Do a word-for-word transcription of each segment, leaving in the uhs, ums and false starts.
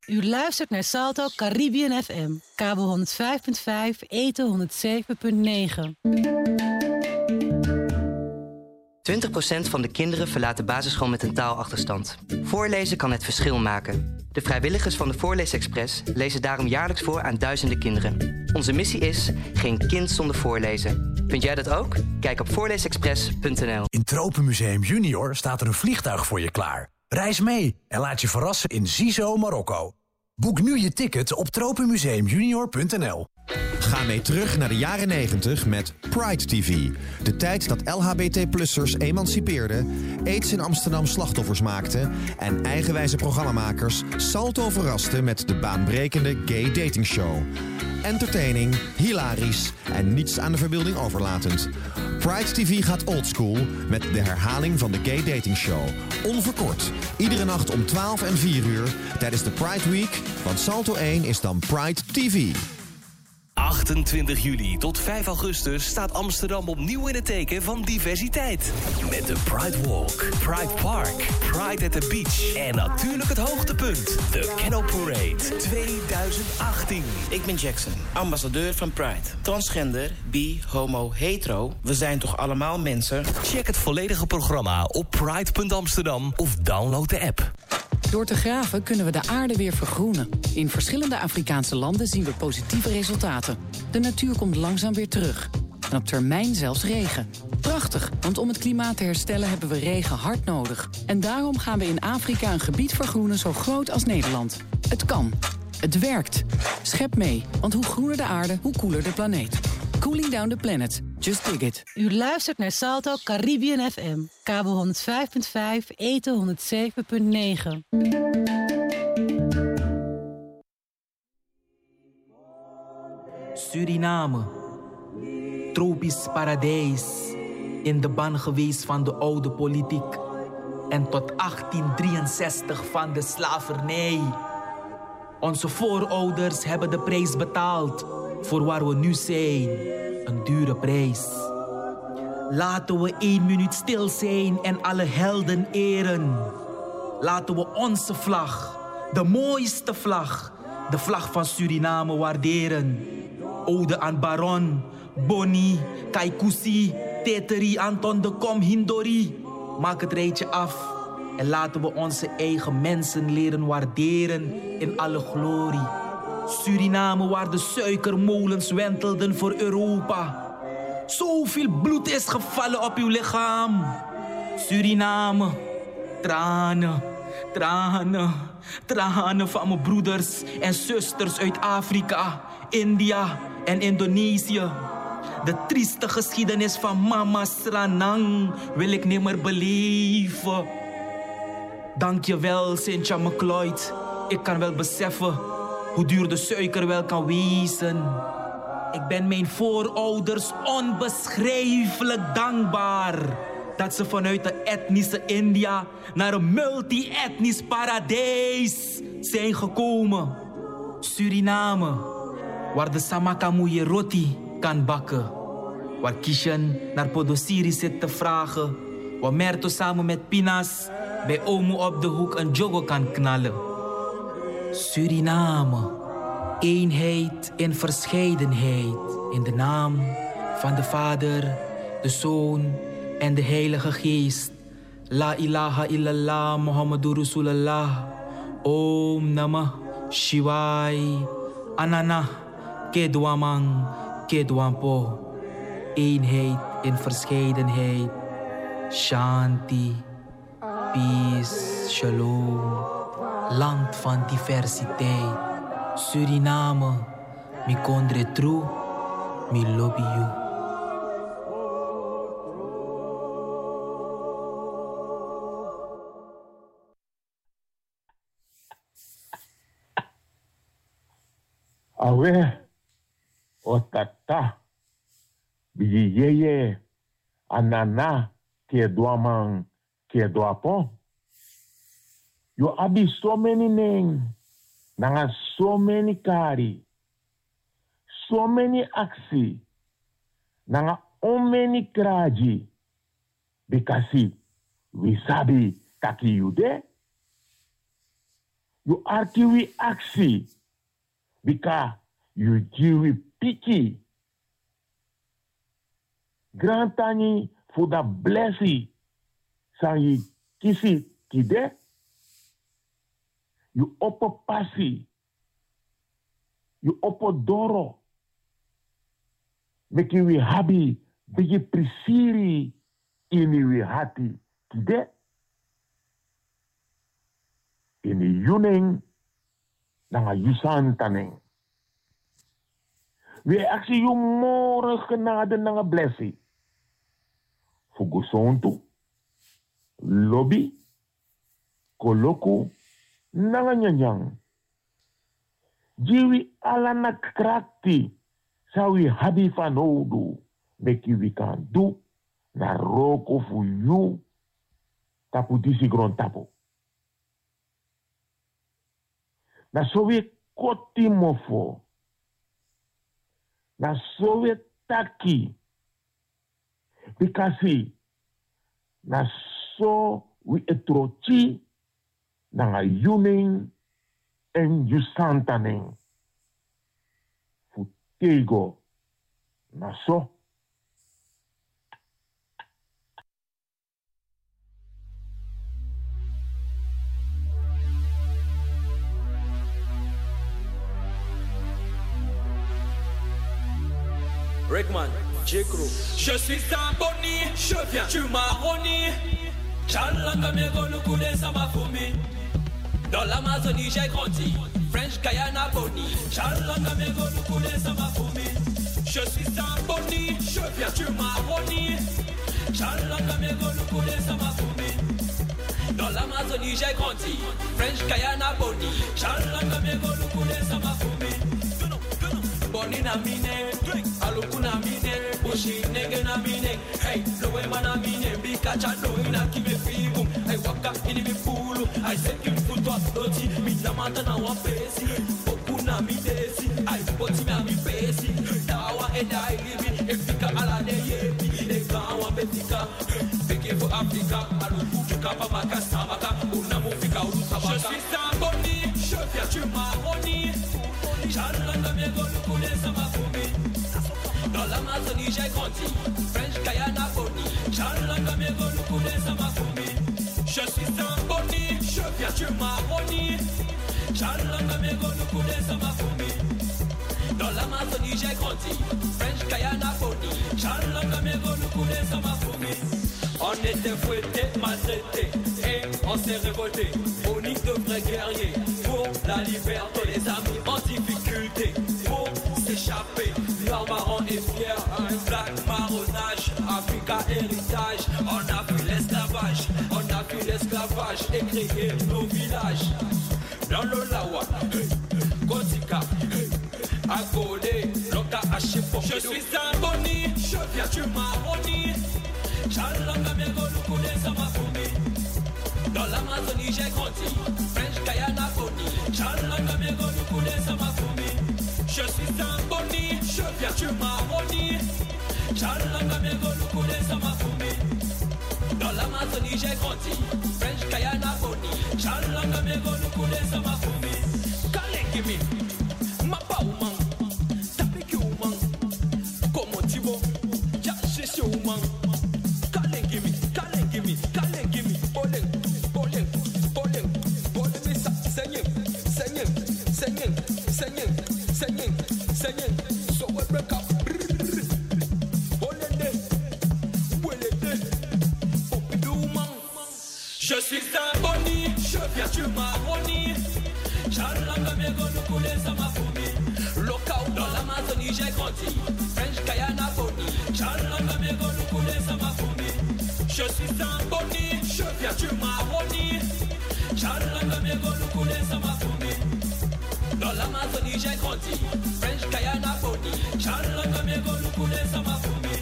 U luistert naar Salto Caribbean F M, kabel honderdvijf komma vijf, eten honderdzeven komma negen. twintig procent van de kinderen verlaat de basisschool met een taalachterstand. Voorlezen kan het verschil maken. De vrijwilligers van de Voorleesexpress lezen daarom jaarlijks voor aan duizenden kinderen. Onze missie is geen kind zonder voorlezen. Vind jij dat ook? Kijk op voorleesexpress punt n l. In Tropenmuseum Junior staat er een vliegtuig voor je klaar. Reis mee en laat je verrassen in Zizo, Marokko. Boek nu je ticket op tropenmuseum junior punt n l. Ga mee terug naar de jaren negentig met Pride T V. De tijd dat L H B T-plussers emancipeerden, AIDS in Amsterdam slachtoffers maakten en eigenwijze programmamakers Salto verrasten met de baanbrekende gay dating show. Entertaining, hilarisch en niets aan de verbeelding overlatend. Pride T V gaat oldschool met de herhaling van de gay dating show. Onverkort, iedere nacht om twaalf en vier uur tijdens de Pride Week, want Salto één is dan Pride T V. achtentwintig juli tot vijf augustus staat Amsterdam opnieuw in het teken van diversiteit. Met de Pride Walk, Pride Park, Pride at the Beach en natuurlijk het hoogtepunt, de Canal Parade twintig achttien. Ik ben Jackson, ambassadeur van Pride. Transgender, bi, homo, hetero, we zijn toch allemaal mensen? Check het volledige programma op pride punt amsterdam of download de app. Door te graven kunnen we de aarde weer vergroenen. In verschillende Afrikaanse landen zien we positieve resultaten. De natuur komt langzaam weer terug. En op termijn zelfs regen. Prachtig, want om het klimaat te herstellen hebben we regen hard nodig. En daarom gaan we in Afrika een gebied vergroenen zo groot als Nederland. Het kan. Het werkt. Schep mee, want hoe groener de aarde, hoe koeler de planeet. Cooling down the planet. Just dig it. U luistert naar Salto Caribbean F M, kabel honderdvijf komma vijf, eten honderdzeven komma negen. Suriname, tropisch paradijs, in de ban geweest van de oude politiek en tot achttien drieënzestig van de slavernij. Onze voorouders hebben de prijs betaald voor waar we nu zijn, een dure prijs. Laten we één minuut stil zijn en alle helden eren. Laten we onze vlag, de mooiste vlag, de vlag van Suriname waarderen. Ode aan Baron, Boni, Kaikousi, Teteri, Anton de Kom, Hindori. Maak het rijtje af en laten we onze eigen mensen leren waarderen in alle glorie. Suriname waar de suikermolens wentelden voor Europa. Zoveel bloed is gevallen op uw lichaam. Suriname, tranen, tranen, tranen van mijn broeders en zusters uit Afrika, India en Indonesië. De trieste geschiedenis van Mama Sranang wil ik nimmer beleven. Dank je wel, Cynthia McLeod. Ik kan wel beseffen hoe duur de suiker wel kan wezen. Ik ben mijn voorouders onbeschrijfelijk dankbaar dat ze vanuit de etnische India naar een multi-etnisch paradijs zijn gekomen. Suriname, waar de samakamoeie roti kan bakken. Waar Kishan naar Podosiri zit te vragen. Waar Merto samen met Pinas bij Omo op de hoek een jogo kan knallen. Suriname, eenheid in verscheidenheid. In de naam van de Vader, de Zoon en de Heilige Geest. La ilaha illallah Muhammadur Rasulullah. Om Namah Shivai. Anana Kedwamang Kedwampo. Eenheid in verscheidenheid. Shanti. Peace. Shalom. Land van diversiteit. Suriname. Mi kondre true. Mi lobby you. Awe, otata, bijiyeye, anana, kedwaman, kedwapon. You abi so many names, nanga so many kari, so many aksi, nanga on many kraji, because we sabi kaki yude. You arkiwi aksi. Bika you jiwi piki. Grantani for the blessing. Sangi kisi kide. You opo pasi. You opo doro. Meki we habi. Bigi prisiri. Ini we hati kide. Ini yuning. Nanga yusan taning. We actie you more genade nanga blessing. Fugusontu. Lobby. Koloku. Nanga nyanyang. Jiwi alana krakti. Sawi habi fanodu. Meki we kan do. Na roko fu you. Tapu disi gron tapu. Na sowe koti mofo. Na sowe taki. Because na so we etrochi na yuning en yusantaning. Futego. Na so. Rickman, J-Crew. Je suis un boni, je viens du Maroni. Chalanga megolo koulé ça m'a fourmi. Dans l'Amazonie j'ai grandi. French Guyana boni. Chalanga megolo koulé ça m'a fourmi. Je suis un boni, je viens du Maroni. Chalanga megolo koulé ça m'a fourmi. Dans l'Amazonie j'ai grandi. French Guyana boni. Chalanga megolo koulé ça m'a fourmi. Boni na mine, aluku na mine, bushi nege na mine. Hey, lowe mana mine, bika chano ina kime figu. Hey, waka ini mi pulu, ay seki mfuto atoti, mi namata na wapesi. Boku na mi desi, ay poti na mi pesi. Dawa eda ilibi, efika ala de yepi. Ega wapefika, peke for Africa. Aluku chukapa maka samaka, unamufika urutabaka. Je suis un boni, je viens du Maroni. Chalanga megolo koulé ça m'a fourmi. Dans l'Amazonie j'ai grandi. French Guyana boni. Chalanga megolo koulé ça m'a fourmi. Je suis un boni, je viens du Maroni. Chalanga megolo koulé ça m'a fourmi. Dans l'Amazonie j'ai grandi. French Guyana boni. Chalanga megolo koulé ça m'a fourmi. On était fouettés, maltraités et on s'est révoltés. On est de vrais guerriers pour la liberté. Les amis en difficulté pour s'échapper. Noir, marron et fier, un black marronnage. Africa héritage, on a vu l'esclavage. On a vu l'esclavage et créé nos villages. Dans l'Olawa, Kotika, Agode, Loka Achipo. Je suis un boni, je viens du Maroni. Chalanga megolo koulé ça m'a fourmi. Dans l'Amazonie j'ai grandi. French Guyana boni. Chalanga megolo koulé ça m'a fourmi. Je suis un boni, je viens du Maroni. Chalanga megolo koulé ça m'a fourmi. Dans l'Amazonie j'ai grandi. French Guyana boni. Chalanga megolo koulé ça m'a fourmi. Kalengimi, Mapauman, Tapiki Uman, Komotivo, Yashi Uman. Kalengimi, kalengimi, kalengimi, boleng, boleng, boleng, boleng misa, singing, singing, singing, singing, singing, singing. So we break up. Bolende, bolende, popidouman. Je suis un boni, je viens du Maroni. Chalanga megolo koulé ça m'a fourmi. Local dans l'Amazonie j'ai grandi. French Guyana boni. Chalanga megolo koulé ça m'a fourmi. Je suis un boni, je viens du Maroni. Chalanga megolo koulé ça m'a fourmi. Dans l'Amazonie j'ai grandi. French Guyana boni. Chalanga megolo koulé ça m'a fourmi.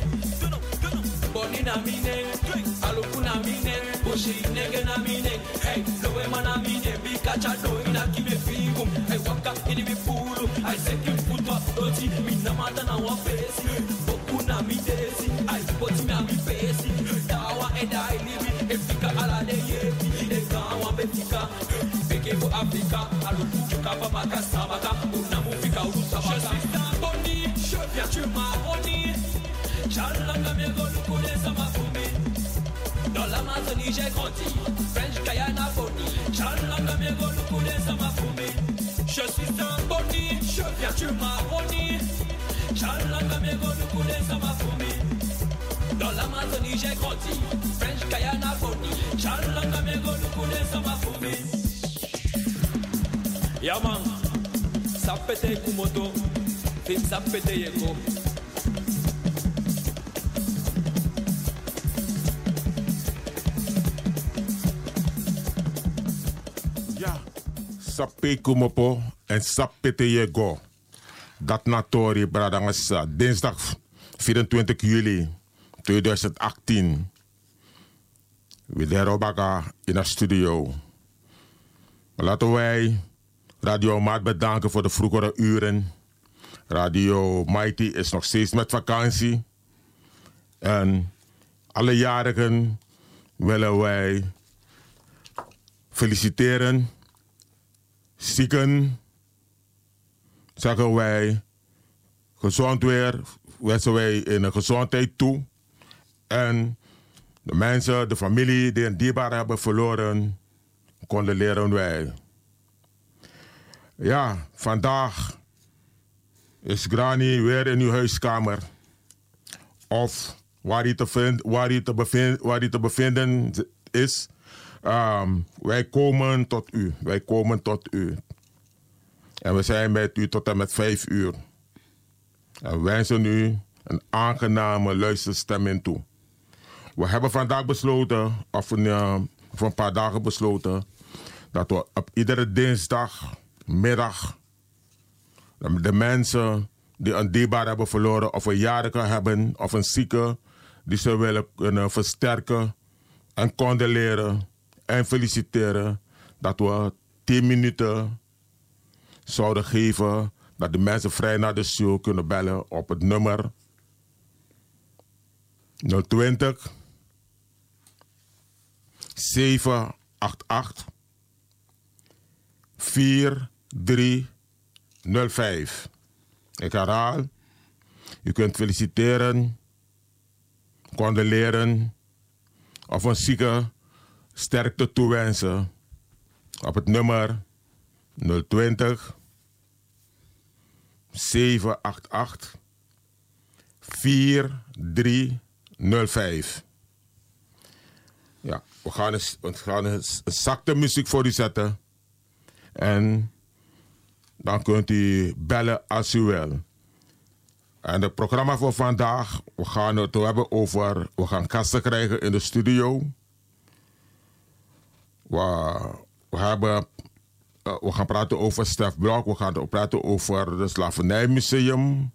Boni na mine, aluku na mine, bushi nege na mine. Hey, lowe mana mine, bika chano ina kime figu. Hey, waka ini mi pulu, ay seki mfuto atoti, mi namata na wapesi. Boku na mi desi, ay poti na mi pesi. Dawa eda ilibi, efika ala de yepi. Ega wapefika, peke for Africa. Africa, alukuka papa kasabaka, unamufika urutabaka. Je suis Tamboni, je viens du Maroni. Chalanga miego lukule samafumi. Dans l'Amazonie j'ai grandi, French Guyana Boni. Chalanga miego lukule samafumi. Je suis Tamboni, je viens du Maroni. Chalanga miego lukule samafumi. Dans l'Amazonie j'ai grandi, French Guyana Boni. Chalanga miego lukule samafumi. Yaman, sapete kumoto, fin sapete yeko. Ja, sape kumopo en sapete yego. Dat natori bradangasa, dinsdag vierentwintig juli tweeduizend achttien. We derobaka in een studio. Laten wij Radio Maat bedanken voor de vroegere uren. Radio Mighty is nog steeds met vakantie. En alle jarigen willen wij feliciteren. Zieken zeggen wij gezond weer. Wensen wij in een gezondheid toe. En de mensen, de familie die een dierbaar hebben verloren, condoleren wij. Ja, vandaag is Granny weer in uw huiskamer. Of waar hij te, vind, waar hij te, bevind, waar hij te bevinden is. Um, wij komen tot u. Wij komen tot u. En we zijn met u tot en met vijf uur. En wensen u een aangename luisterstemming toe. We hebben vandaag besloten, of een, uh, of een paar dagen besloten, dat we op iedere dinsdagmiddag de mensen die een dierbaar hebben verloren, of een jarige hebben, of een zieke, die ze willen kunnen versterken en condoleren en feliciteren, dat we tien minuten zouden geven, dat de mensen vrij naar de show kunnen bellen op het nummer nul twintig zeven acht acht vier drie nul vijf. Ik herhaal, u kunt feliciteren, condoleren of een zieke sterkte toewensen op het nummer nul twintig zeven acht acht vier drie nul vijf. Ja, we gaan, eens, we gaan eens een zakte muziek voor u zetten. En dan kunt u bellen als u wil. En het programma voor vandaag, we gaan het hebben over, we gaan gasten krijgen in de studio. We, we, hebben, uh, we gaan praten over Stef Blok, we gaan praten over het Slavernijmuseum.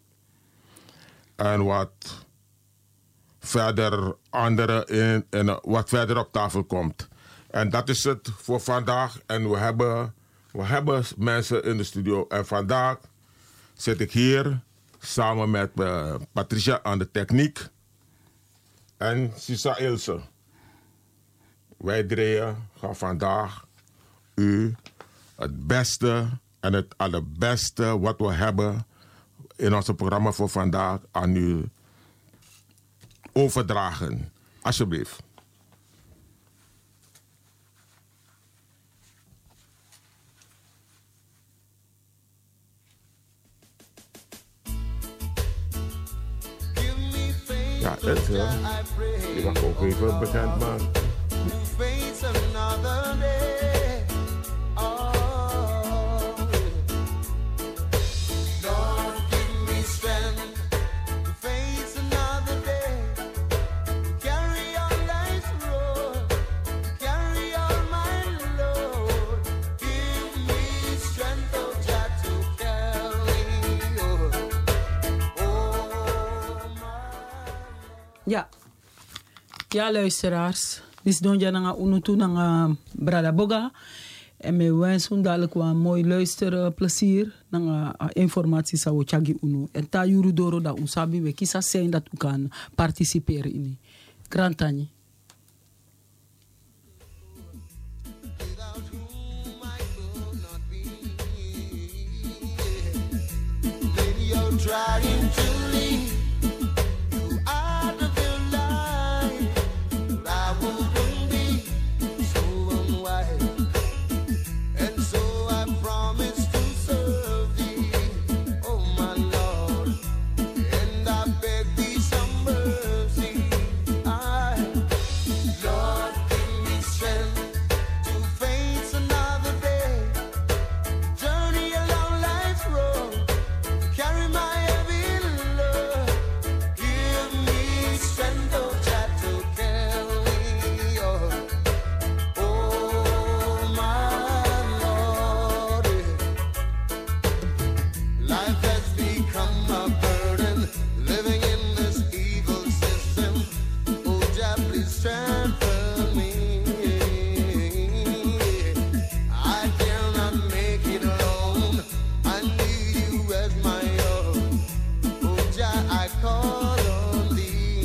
En wat verder andere in, in, wat verder op tafel komt. En dat is het voor vandaag. En we hebben, we hebben mensen in de studio. En vandaag zit ik hier samen met uh, Patricia aan de techniek. En Sisa Ilse. Wij drieën gaan vandaag u het beste en het allerbeste wat we hebben in ons programma voor vandaag aan u overdragen. Alsjeblieft. Ja, het uh, je mag ook even bekend maken. Ja, ja luisteraars. Dit is Donja Nanga Unutu Nanga Brada Boga. En me wensen dadelijk wel mooi luisterplezier. Nanga informatie zou chagi unu. En ta yuru doro da unsabi we kisa zijn dat u kan participeren in. Grand Tani. you're trying to leave you out of your life, but I wouldn't be so unwise, and so I promise to serve thee, oh my Lord, and I beg thee some mercy. I, Lord, give me strength to face another day, journey along life's road, carry my heavy load. Give me strength, oh Jah, to carry on. Oh my Lord, life has become a burden, living in this evil system. Oh Jah, please strengthen me. I cannot make it alone, I need you as my own. Oh Jah, I call on thee.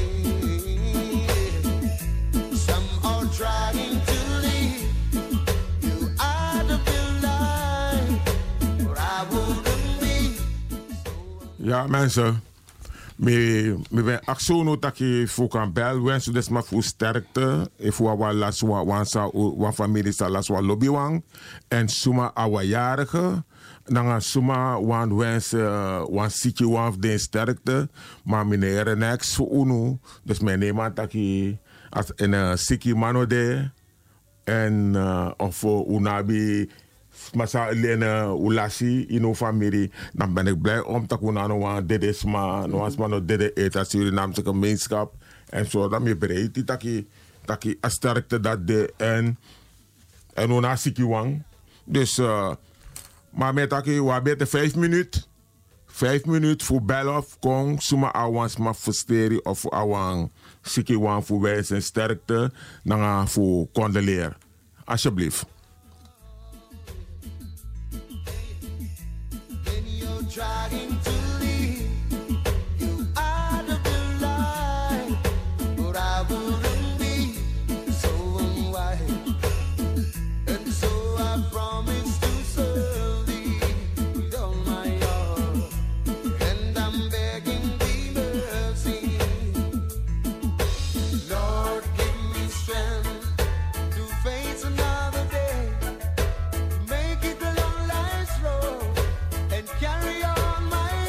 Some are trying to leave you out of your life, but I wouldn't be. Ja, mensen. Me, me ben aksono taki fukan bel. Wens dus maar voor sterkte. E voor wa las wa wansa wa familie sa las wa lobby wang. En suma awa jarige. Nanga suma wan wens uh, wan siki wan den sterkte. Maar meneer next voor unu. Dus mijn neem taki as een uh, siki mano de. En uh, of uh, unabi masa lene ulasi in uw familie, dan ben ik blij om te kunnen aan dit is maar no as maar no dit is als Surinaamse gemeenschap en zo dan me bereid die taki taki a sterkte dat de en en ona sikiwang dus uh, maar met taki wa beter vijf minuten vijf minuten voor bel of kong suma awans maar versteri of awang sikiwang voor wijs en sterkte dan voor condoleer alsjeblieft. Trying to leave you out of your life, but I wouldn't be so unwise, and so I promise to serve thee with all my heart, and I'm begging thee mercy. Lord, give me strength to face another day, to make it along life's road, and carry on my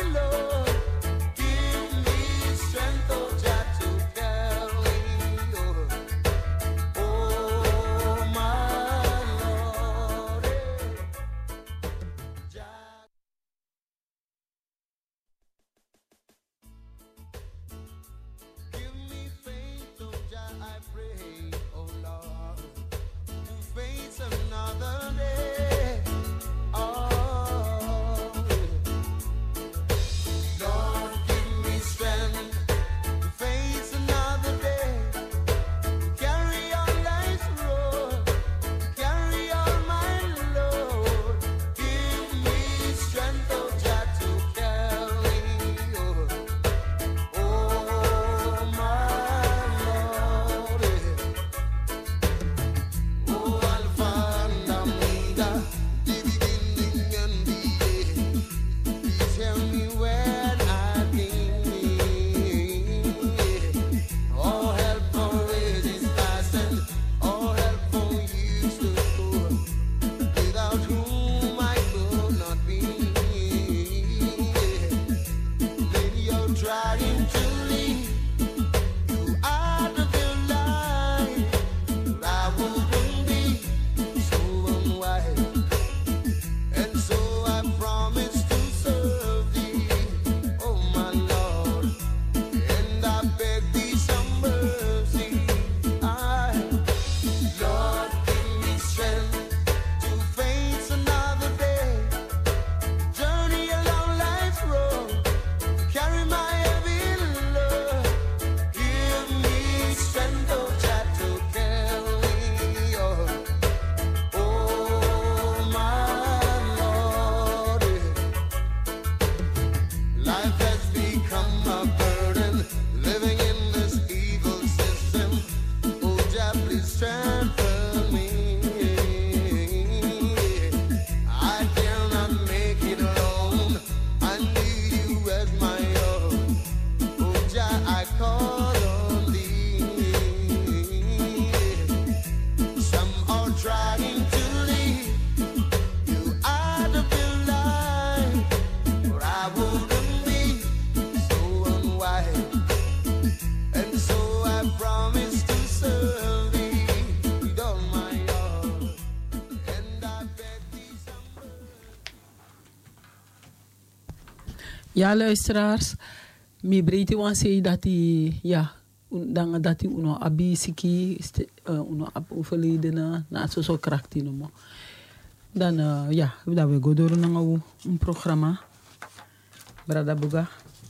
Ja, luisteraars. Mi breedte wan zei dat hij, ja, dan dat hij uno abisiki, uno ab overledene, na zo zo krakti nomo. Dan, uh, ja, dat we go door naar een programma. Brada Buga.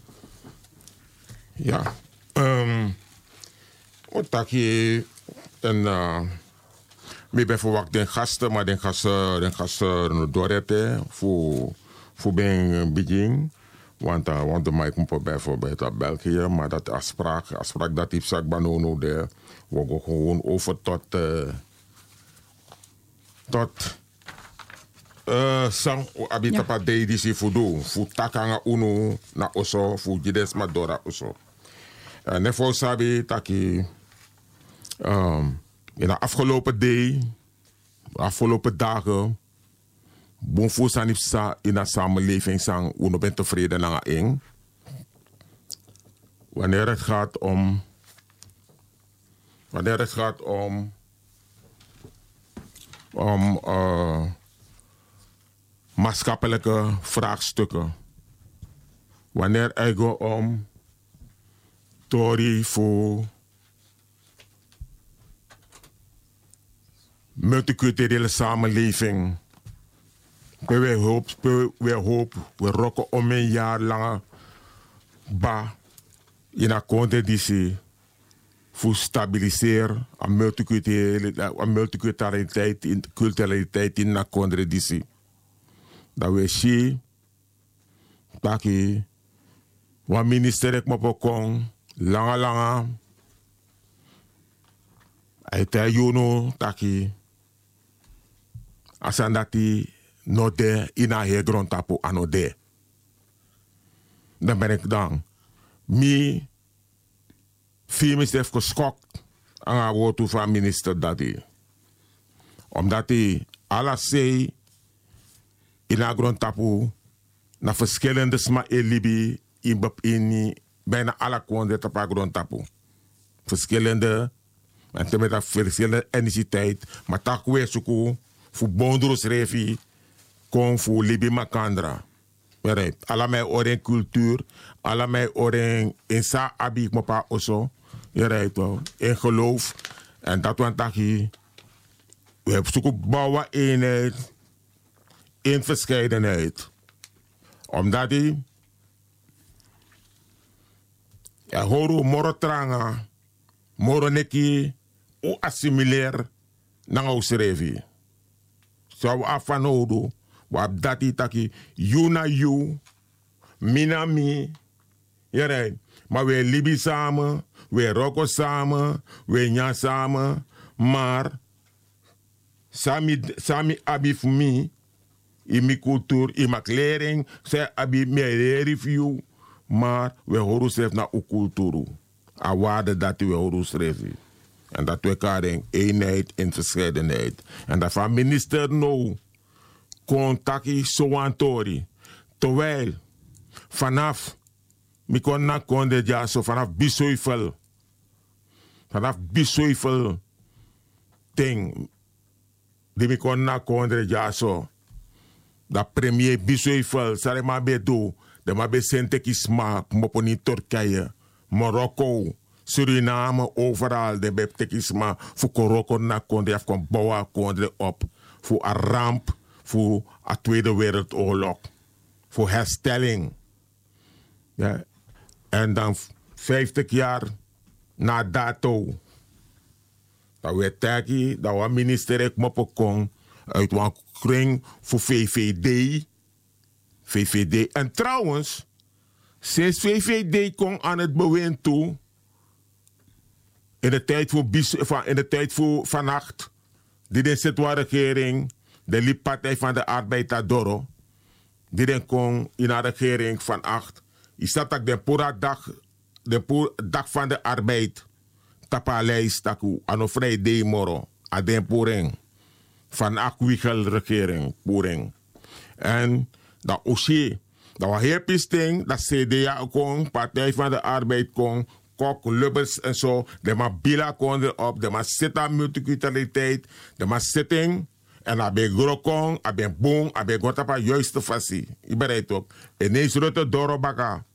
Ja. Um, wat je en uh, ik ben verwacht den gasten, maar den gasten, den gasten doorheten voor voor ben begin. Want uh, want de mij komt bijvoorbeeld uit België, maar dat afspraak, afspraak dat heeft zak banono de, we gaan gewoon over tot uh, tot Uh, sang abita pa de disi fudu fu takanga uno na oso fu jides madora oso. Uh, Nefo sabi taki um, in de afgelopen day, afgelopen dagen, bonfu sanipsa in de samenleving sang uno ben tevreden na eng. Wanneer het gaat om wanneer het gaat om om uh, maatschappelijke vraagstukken. Wanneer er gaat om Tori voor multiculturele samenleving. We hopen, we hopen, we rokken om een jaar lang ba in een conditie voor stabiliseren aan multiculturaliteit in culturaliteit in een conditie. Dat we zien dat je wat minister ik me pokong langa langa uit juno dat je asan dat je no de in a he grond tapo ano de. Dan ben ik dan mi film heeft geschokt aan haar woord van minister dat hij omdat hij alles zei in a grond tapu na verschillende sma elibi in in bijna alle konden tapa grond tapu verschillende en te met dat verschillende etniciteit maar tak we suku fu bondros refi kon fu libi makandra right alla mij oren cultuur alla mij oren insa abi mopa oso right in geloof en dat want taki we hebben suku bouwen eenheid in verscheidenheid. Omdat die ja horu moro tranga moro neki o assimileer nanga usrevi. Zo afanodo wap dati taki you na you mina mi ja maar we libi samen we roko samen we nya samen maar sami sami abi voor mi in mijn cultuur, in mijn kleding, zij hebben meer review, maar we horen zelf naar uw cultuur. En waarde dat we horen schrijven. En dat we elkaar in eenheid en verscheidenheid. En dat van minister nou, contacti zo aan tori. Terwijl, vanaf, ik kon na konde ja zo, vanaf bisoifel, vanaf bisoifel, ding, die ik kon na konde ja zo. Dat premier bisoifel, sare ma be do, de ma be sente kisma, moponi Turkije, Marokko, Suriname, overal, de be tekisma, voor koroko na konde, af kon bouwen konde op, voor een ramp, voor de Tweede Wereldoorlog, voor herstelling. Ja. En dan vijftig jaar na dato, dat we taki, dat we minister ik mopokong, uit een kring voor V V D. V V D. En trouwens, sinds V V D kon aan het bewind toe, in de tijd voor, in de tijd voor vannacht, die de Zitwa-regering, de Liep-partij van de Arbeid Adoro, die den kon in de regering van acht, is dat ook de pura dag, de pura dag van de arbeid, tapa lijst taku, ano vrijdag moro, aden poring. Van Akwiegel regering, Boering. En dat Oshie, dat was heel pisting, dat C D A kon, Partij van de Arbeid kon, Kok, Lubbers en zo, de maar bila kon erop, de maar zitten aan multiculturaliteit, de maar zitting En dan ben je grokong, dan ben je boom, dan ben je op de juiste fasie. Je bereidt ook. Ineens rotte dorobaka.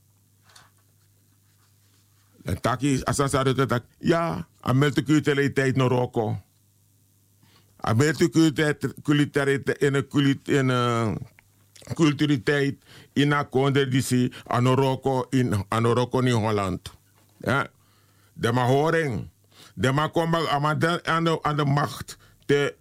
En taki, als dat zou tak, ja, aan multiculturaliteit naar Roko. Aan multiculturaliteit in een culturaliteit in een conditie aan Roko in aan Roko in Holland. Ja, de ma horing, de ma komen aan de aan de macht de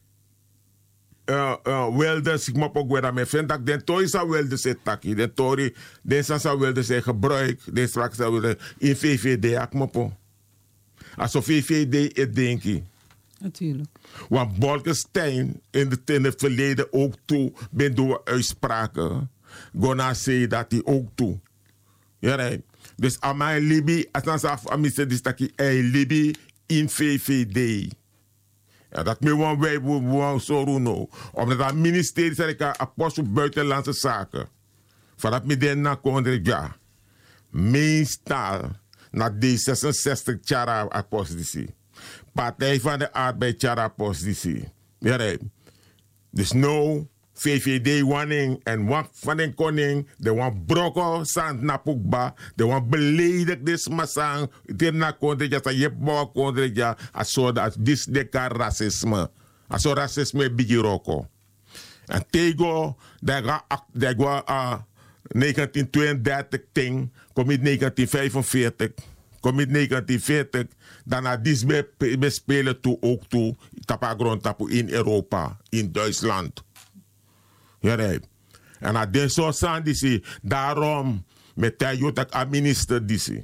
uh, uh, wilde zich maar ook weer vind dat de toy zou wilde zijn taki, de tory, de zou wilde zijn gebruik, de straks zou wilde in V V D akmopo. Alsof V V D het denk ik. Natuurlijk. Want Bolkestein in, de, in het verleden ook toe, ben door uitspraken, gonna say dat hij ook toe. Ja, right. Dus aan mijn Libi, als dan zelf aan mij zegt dat hij Libi in V V D. Ja, dat me wel wij wel zo doen. Omdat het ministerie zei ik apostel buitenlandse zaken. Vanaf me den na kondre ja. Meestal na D zesenzestig Chara apostelsie. Partij van de Arbeid Chara apostelsie. Ja, right. Dus no V V D wanning en wat van den koning, de wan broko sant na pukba, de wan beledig des masang, de na kondre ja sa yep bo kondre ja, aso dat dis de ka racisme. Aso racisme bigi roko. En tego, de ga de ga a negentien tweeëndertig ting, kom in negentien vijfenveertig. Kom in negentien veertig, dan na dis be, be spelen toe ook toe, tapa grond tapu in Europa, in Duitsland. Ja, nee. En na den zo san disi, daarom met de jotak a minister disi.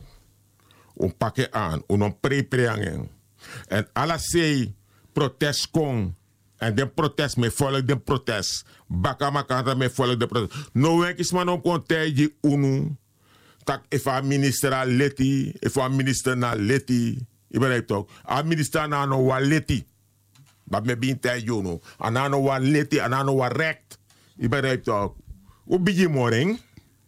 Om pakken aan, om pre-preangen. En alla zei protest kon. En den protest, me volg den protest. Baka makanta me volg den protest. No wenkis man om kon teji unu. Tak if a minister a leti, if a minister na leti. Je begrijpt toch? A minister na no wa leti. Dat me bin teji unu. Ana no wa leti, ana no wa rekt. Je begrijpt toch? Hoe ben je morgen?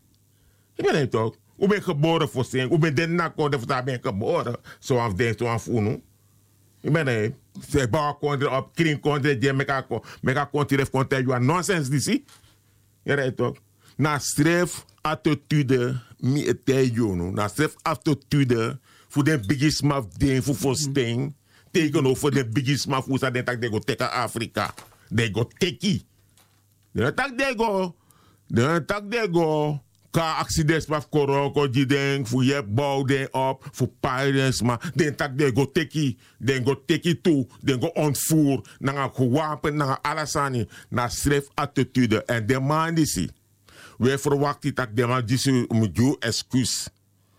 Je begrijpt toch? Hoe ben je geboren voor zin? Hoe ben je na konde voor dat ben je geboren? Zo af denk zo af unu. Je begrijpt? Ze bouwen konde op kring konde je meka meka konde konde je nonsens die zie. Je begrijpt toch? Na streef attitude mi ete jono. Na streef attitude voor de bigisme of ding voor voorsting. Tegenover de bigisme voor dat denk ik go teka Afrika. De go teki. De tak de go. De tak de go. Ka accidents maar koroko die ding voor je bouw den op voor pirates maar den tak de go teki. Den go teki toe. Den go ontvoer. Na gewapen na alasani. Na streef attitude en de man die zie. We verwachten dat de man die om jou excuus.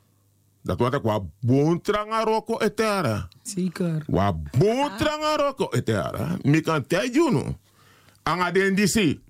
Dat wat ik wa bontranga roko etera. Zeker. Wa bontranga roko etera. Mi kan tell you no. Anga den disi.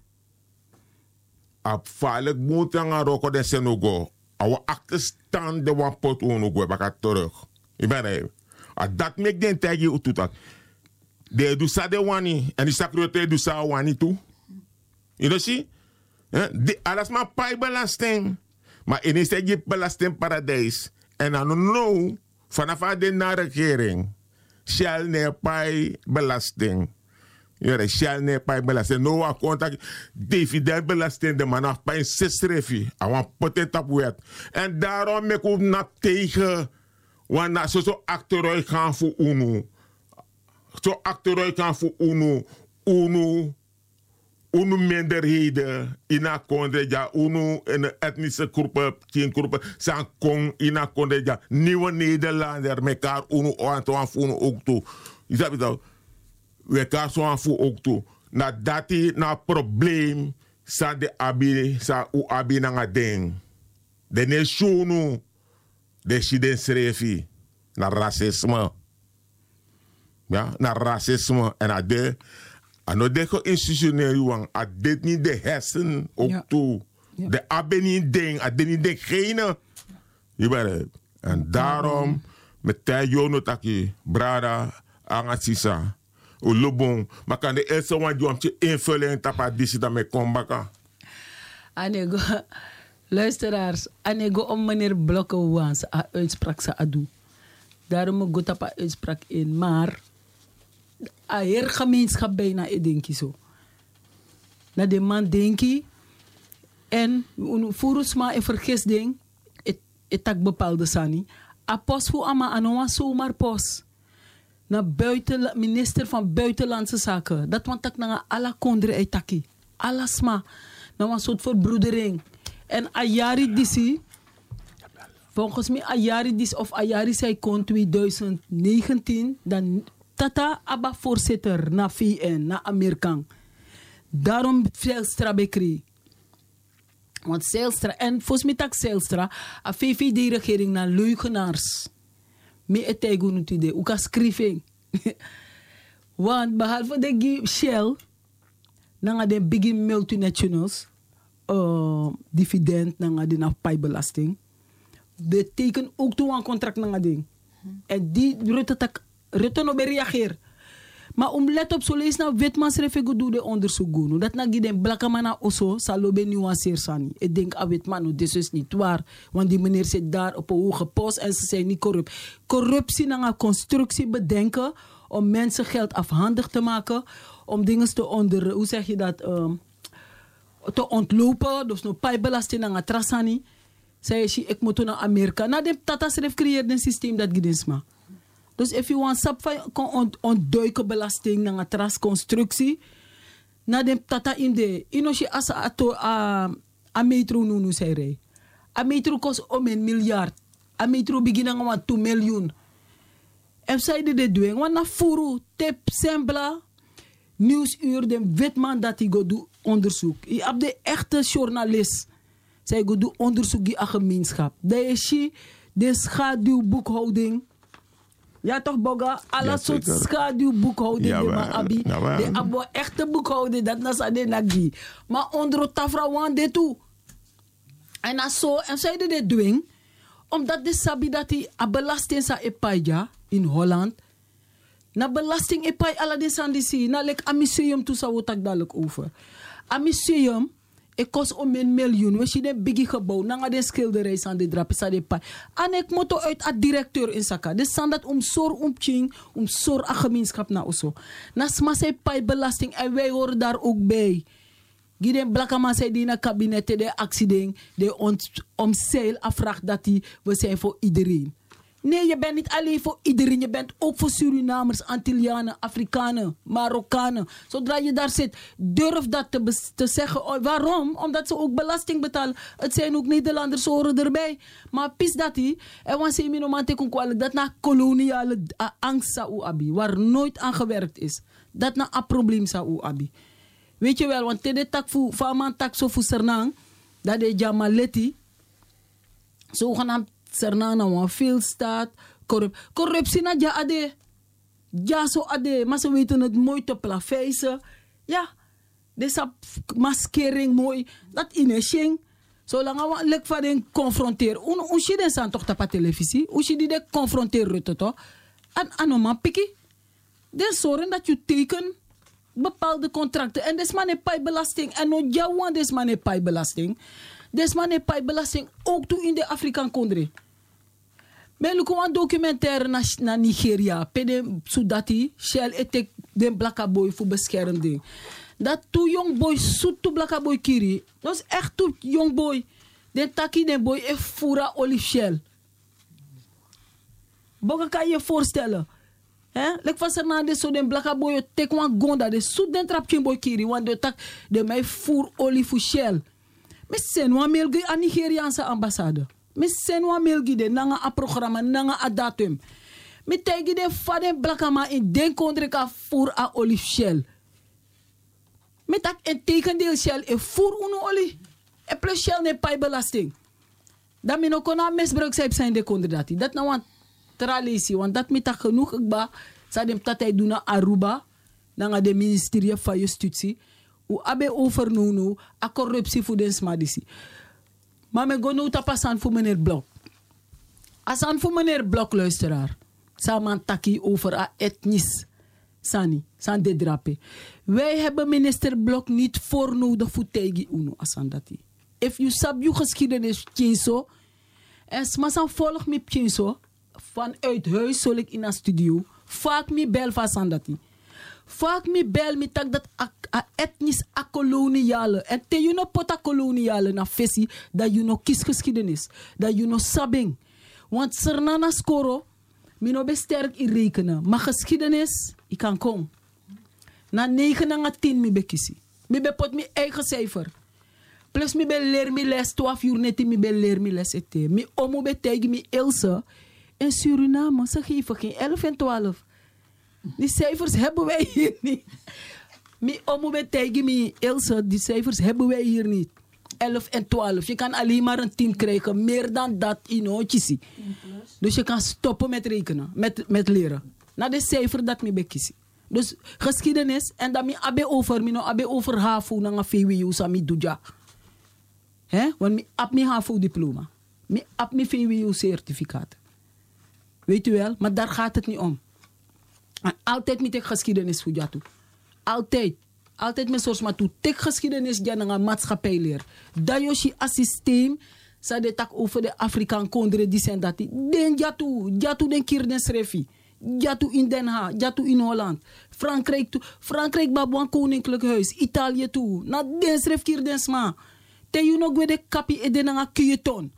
Afvallig bontranga roko de senogo. Awa achterstand de wan pot onogo baka terug. Ik ben er. Dat mek den tell you to dat. De du sa de wani en die sakrote du sa wani toe. You know see? De, alles maar pay belasting. Maar in is je belastingparadijs. En dan nou, vanaf de na regering, shall ne pay belasting. Ja, shall ne pay belasting. Nou, a contact dividendbelasting, de man af pay zes refi. A wan potent op wet. En daarom mek ik na tegen, want na zo zo achteruit gaan voor UNO. Zo achteruit gaan voor UNO. UNO. Unu minderheden in a konde ja unu in de etnische groepen, geen groepen, zijn kong in a konde ja nieuwe Nederlander mekaar unu oanto aanvoeren ook toe. Je ziet het we elkaar zo aanvoeren ook toe. Na dat is na probleem sa de abi sa u abi na ding. De nation de shiden srefi na racisme. Ja, na racisme en a de ano de institutioneel wang, a dit niet de hersen ook ja. toe. Ja. De abbe niet ding, a dit niet degene. Je bent en daarom, ja. met tijd jono taki, brada, angatsisa, o lobong, maar kan de eerste wan die om te invullen en tapa disi dat me kom baka. Anego, luisteraars, anego om meneer Blokken wans a uitspraak sa adu. Daarom go tapa uitspraak in, maar a her gemeenschap bijna, ik denk zo. Dat de man denkt. En volgens mij een vergisting. Het tak bepaalde sani. A post voor ama anoa zomaar post. Na buiten, minister van Buitenlandse Zaken. Dat want tak na alla kondre ei taki. Alla sma. Na een soort verbroedering. En Ayari disi. Volgens mij Ayari dis of Ayari zei kon twintig negentien. Dan tata abba voorzitter na V N, na Amerikaan. Daarom Zijlstra bekri. Want Zijlstra, en volgens mij tak Zijlstra, a V V D-regering naar leugenaars. Me etego nu tide, uka schrijving. Want behalve de Shell, nanga de big multinationals, uh, dividend nanga de afpijbelasting, de teken ook toe een contract nanga ding. En die Rutte tak, Rutte no be reageer. Maar om let op, zo lees nou wetmans refego doe de onderzoek doen. Dat na giden blakamana oso, salo be nuanceer sani. Ik denk aan wetman, no, dit is niet waar. Want die meneer zit daar op een hoge post en ze zijn niet corrupt. Corruptie na een constructie bedenken om mensen geld afhandig te maken. Om dingen te onder, hoe zeg je dat, um, te ontlopen. Dus no pijbelasting na een trasani. Zei je, ik moet naar Amerika. Na de tata schreef creëert een systeem dat gidensma. Dus if you want sap van ontduiken belasting naar een trasconstructie, na de tata in de, inoshi asa ato a a metro nunu zei a metro kost om een miljard, a metro beginnen om twee miljoen. En zij de doen, want na furu tep sembla nieuwsuur de wetman dat hij go doen onderzoek. Je hebt de echte journalist, zij go doen onderzoek die a gemeenschap. Dat is de schaduwboekhouding. Ja toch, Boga? Alle soort schaduwboekhouding. Ja, maar Abi. Ja, de abo echte boekhouding, dat na sa de nagi. Maar onder tafra wan de toe. En als zo, en zij de doen, omdat de sabi dat die a belasting sa epaja in Holland, na belasting epai ala de sandisi, na lek a museum toe sa wotak dadelijk over. A museum, ik kost om een miljoen. We zien een biggie gebouw. Nanga de schilderij aan de drapen sa de pai. En ik moet uit a directeur in Saka. Dus zijn dat om zor om ching, om zor a gemeenschap na oso. Na sma pai belasting en wij horen daar ook bij. Giden blakama zei die na kabinet de accident, de omzeil afvraagt dat die we zijn voor iedereen. Nee, je bent niet alleen voor iedereen. Je bent ook voor Surinamers, Antillianen, Afrikanen, Marokkanen. Zodra je daar zit, durf dat te, te zeggen. Oh, waarom? Omdat ze ook belasting betalen. Het zijn ook Nederlanders, ze horen erbij. Maar pis dat hij, en want ze minomante kon kwalijk, dat na koloniale uh, angst zou abi, waar nooit aan gewerkt is. Dat na een probleem zou abi. Weet je wel, want tede tak fu, faman tak so fu sernang, dat de jamaleti, zogenaamd Sernana wan veel staat. Corrup corruptie na ja ade. Ja zo ade. Maar ze weten het mooi te plaveisen. Ja. Deze maskering mooi. Dat ineshing. Zolang we lek van den confronteren. Hoe zie je dan toch op televisie? Hoe zie je die confronteren Rutte toch? En anoman piki. Den zorgen dat je teken bepaalde contracten. En des man pai belasting. En no ja wan des man pai belasting. Des man pai belasting ook toe in de Afrikaan country. Men lukt een documentaire naar na Nigeria. Pede Sudati, Shell etek den blakka boy voor beschermding. Dat toe jong boy zoet toe blakka boy kiri. Dat is echt toe jong boy. Den taki den boy e fura olive shell. Boga kan je voorstellen. Hè? Lek van Sernande zo den blakka boy tek wan gonda. De zoet den trap boy kiri. Want de tak de mij voer olive shell. Met sen wan melgi aan Nigeriaanse ambassade. Met sen wan melgi de nanga a programma, nanga a datum. Met tegi de faden blakama in den kondreka voer a olive shell. Met dat een tegendeel shell e voer uno olie. E plus shell ne pai belasting. Dat men ook na misbruik zijn de kondredati. Dat nou want tralisi, want dat met dat genoeg ikba. Sa dem tatay doen na Aruba. Nanga de ministerie van Justitie. U abe overnono a corruptie voor den smadisi. Maar me go nou tapasan voor meneer Blok. Asan voor meneer Blok luisteraar. Saman taki over a etnis. Sani, san de drape. Wij hebben minister Blok niet voor nodig voor tegi uno asan dati. If you sab you geschiedenis chinso. En smasan volg me chinso. Vanuit huis zal ik in een studio. Vaak me bel van asan dati. Vaak mi bel mi tak dat a, a etnisch a koloniale. En te you no pota koloniale na fesi dat you no kiesgeschiedenis. Dat you no sabing. Want Sernana skoro, mi no be sterk in rekenen. Maar geschiedenis, ik kan kom. Na negen en tien mi be kisi. Mi be pot mi eigen cijfer. Plus mi be leer mi les twaalf uur neti mi be leer mi les ete. Mi omo be tegen mi Ilse. In Suriname, ze geven geen elf en twaalf. Die cijfers hebben wij hier niet. Mi omo be tegen mi Ilse, die cijfers hebben wij hier niet. elf en twaalf. Je kan alleen maar een tien krijgen. Meer dan dat in Ochisi. Dus je kan stoppen met rekenen. Met, met leren. Na de cijfer dat mi be kiezen. Dus geschiedenis. En dat mi abe over. Mi no abe over hafu na nga V W U sa mi duja. Hè? Want mi ap mi hafu diploma. Mi ap mi V W U certificaat. Weet u wel? Maar daar gaat het niet om. En altijd met de geschiedenis voor jou toe. Altijd. Altijd met soort maar toe. Tek geschiedenis ja na maatschappij leer. Dat je een systeem. Sa de tak over de Afrikaan kondre die zijn dat die. Den jatu. Jatu den kier den schrefi. Jatu in Den Haag. Jatu in Holland. Frankrijk toe. Frankrijk babuan koninklijk huis. Italië toe. Na den schreef kier den sma. Te you no gwe de kapi e den nga kuyeton.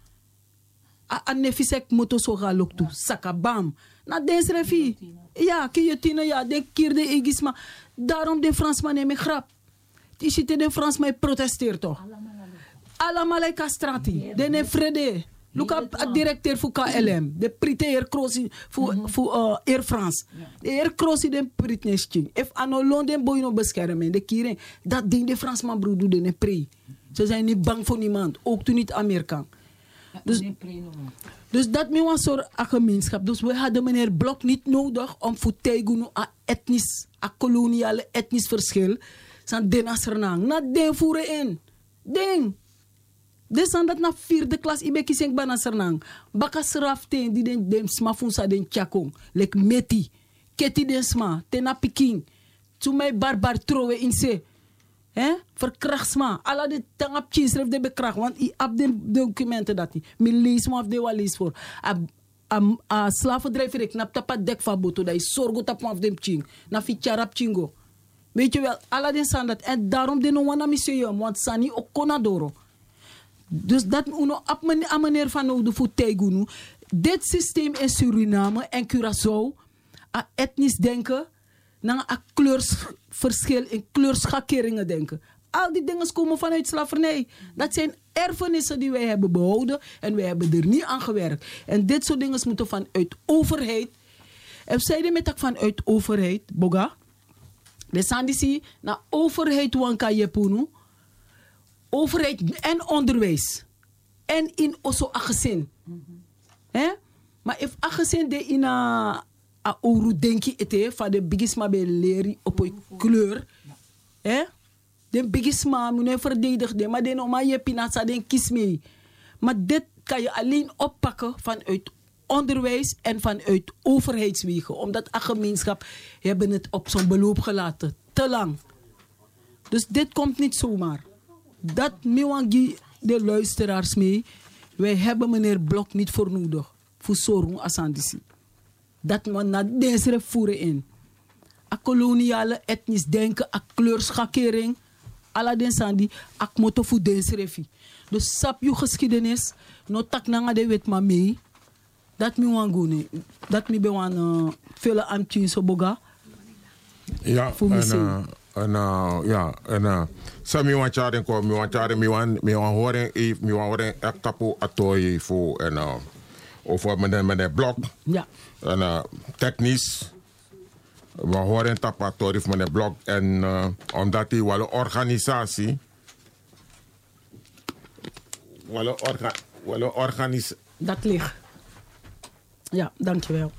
A nefisek moto so ga lok toe. Saka bam. Na den schrefi. Ja, kuyetine ja. De kier de egisma. Daarom de Fransman neem ik grap. Die zitten de Fransman protesteert toch. Allemaal castrati. De ne vrede. Look up at directeur voor K L M. De prite Air Cross voor uh, Air France. De Air Cross de prit nesting. If ano Londen boy no beschermen. De kieren. Dat ding de Fransman broer doet de ne pre. Ze zijn niet bang voor niemand. Ook toen niet Amerikaan. Dus, dus dat me was zo'n gemeenschap. Dus we hadden meneer Blok niet nodig om voor tegen een etnisch, een koloniale etnisch verschil. Zijn denasernang. Na den voeren in. Ding. Dus aan dat na vierde klas ibe kiseng banasernang. Baka seraften die den dem sma funsa den chakong. Lek meti. Keti den sma. Tena piking. Toen mij barbar trowe in se. Hè? Verkrachtsma. Alla de tangap chinsref de bekracht. Want i ab de documenten dat hij. Mi lees me of de wel lees voor. A, a, a slavendrijver ik nap tapa dek van boto. Dat is zorgo tap af dem ching. Na fi charap chingo. Weet je wel. Alla den san dat. En daarom de no wana museum. Want sani ook konadoro. Dus dat uno op meneer van nodig voor tegunu. Dit systeem in Suriname en Curaçao. A etnisch denken. Naar een kleursverschil in kleurschakeringen denken. Al die dingen komen vanuit slavernij. Dat zijn erfenissen die wij hebben behouden. En wij hebben er niet aan gewerkt. En dit soort dingen moeten vanuit overheid. En zeiden met dat vanuit overheid. Boga. De sandisi naar overheid wanka jepunu. Overheid en onderwijs. En in oso agezin. Mm-hmm. Eh? Maar if agezin de in a... a oru denki ete van de bigisma be leri op een kleur. Eh? De bigisma moet je verdedigen, maar de normaal je pinasa den kies mee. Maar dit kan je alleen oppakken vanuit onderwijs en vanuit overheidswegen. Omdat een gemeenschap hebben het op zo'n beloop gelaten. Te lang. Dus dit komt niet zomaar. Dat mewangi de luisteraars mee. Wij hebben meneer Blok niet voor nodig. Voor zorgen asandisi. Dat we naar deze voeren in. A koloniale etnisch denken, a kleurschakering. Alla den sandi, ak moto voor deze refi. Dus sap je geschiedenis, no tak nanga de wet maar mee. Dat mi wan gune. Dat mi be wan uh, vele amtje so boga. Ja, en uh, en uh, ja, en uh, sa mi wan charen ko, mi wan charen, mi wan mi wan horen, mi wan horen ek tapu atoy voor en uh, over meneer meneer Blok. Ja. En uh, technisch, we horen tapatori van meneer Blok. En uh, omdat hij wel een organisatie. Wel een orga, wel organisatie. Dat ligt. Ja, dankjewel.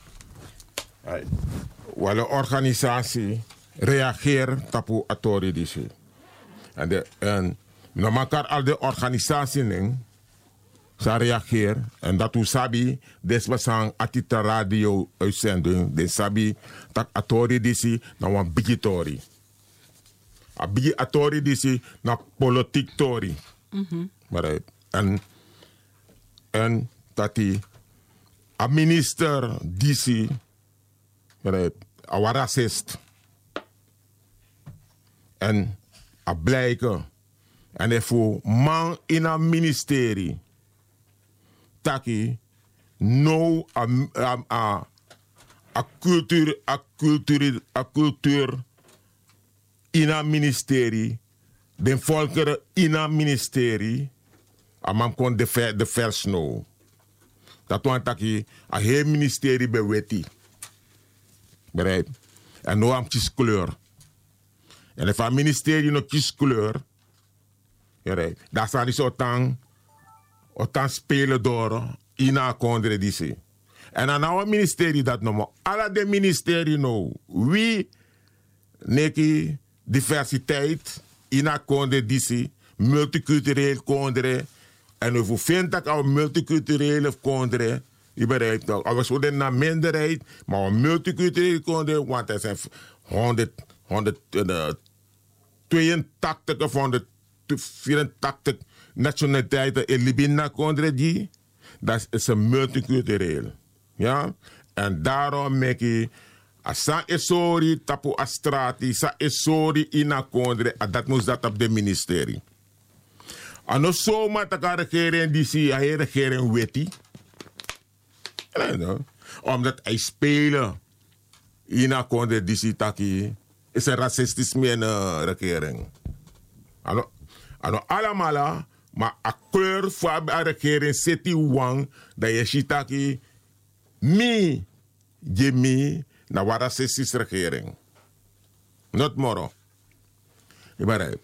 Wel een organisatie reageert tapu atori disi. En de en normaal al de organisatie ze reageert en dat u sabi desbasang atita radio uitzending de sabi tak atori disi na wan bigitori a bigi atori disi na politiek tori mm-hmm. maar en en tati a minister disi maar a racist En a blijken. En er voor man in een ministerie. Taki, no a, a, a, a cultuur, a cultuur, a cultuur in een ministerie. De volkeren in een ministerie. A man kon de, ver, de vers no. Dat want taki, a heel ministerie beweti. Begrijp? En no am kies kleur. En if een ministerie no kies kleur. Dat zijn die zo tang. Otan spelen door. Ina kondre disi. En aan nou ministerie dat noemen. Alle de ministerie nou. Wie neki diversiteit. Ina kondre disi. Multicultureel kondre. En we vinden dat een multiculturele kondre. Je bereikt toch. Als we de naar minderheid. Maar een multiculturele kondre. Want er zijn honderd, honderdtweeëntachtig of honderdvierentachtig nationaliteiten in Libina kondre die. Dat is een multicultureel. Ja? En daarom maak je. Asa esori tapu astrati, sa esori ina kondre. En dat moest dat op de ministerie. En no zomaar dat de regering die zie, de regering weet die. Omdat hij spelen. Ina kondre die zie taki. Is een racistisme in de regering. En no allemaal. Maar a kleur voor de regering zit die wang dat je ziet mi, je mi, na waar racistische regering. Not moro. Je begrijpt.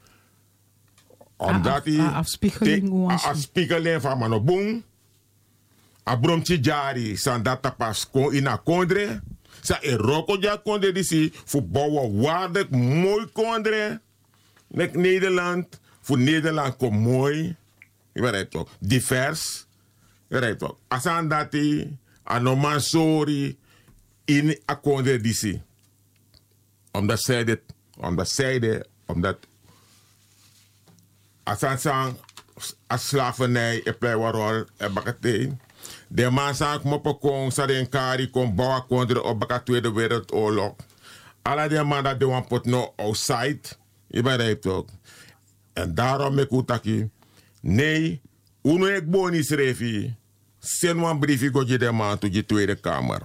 Omdat hij afspiegeling van manoboom, a bromtje jari, san data pas kon in a kondre, sa e roko ja kondre disi, voor bouwen waardig mooi kondre, nek Nederland. Voor Nederland komt mooi. Je weet toch? Divers. Je weet toch? Als aan dat hij aan sorry in akkoord disi. Omdat zij dit, omdat zij dit, omdat als aan zijn als slavernij en plewarol en bakatee. De man zei ik moppen kon, zei een kari kon bouwen kondre op de Tweede Wereldoorlog. Alle die man dat de wan pot no outside. Je weet toch? En daarom ik utaki. Nee, uno ek boni schreef. Send een briefje go je de man to je Tweede Kamer.